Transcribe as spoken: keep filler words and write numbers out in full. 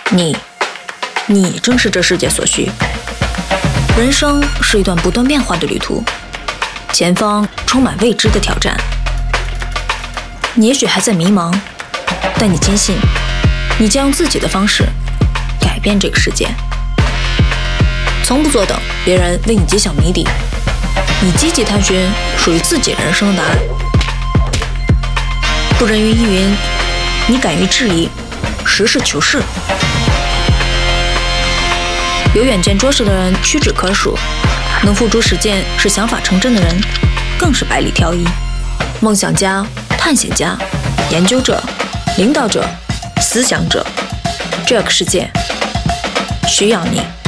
你，你正是这世界所需。人生是一段不断变化的旅途，前方充满未知的挑战。你也许还在迷茫，但你坚信，你将用自己的方式改变这个世界。从不坐等别人为你揭晓谜底，你积极探寻属于自己人生的答案。不人云亦云，你敢于质疑，实事求是。有远见卓识的人屈指可数，能付诸实践使想法成真的人更是百里挑一。梦想家、探险家、研究者、领导者、思想者，这个世界需要你。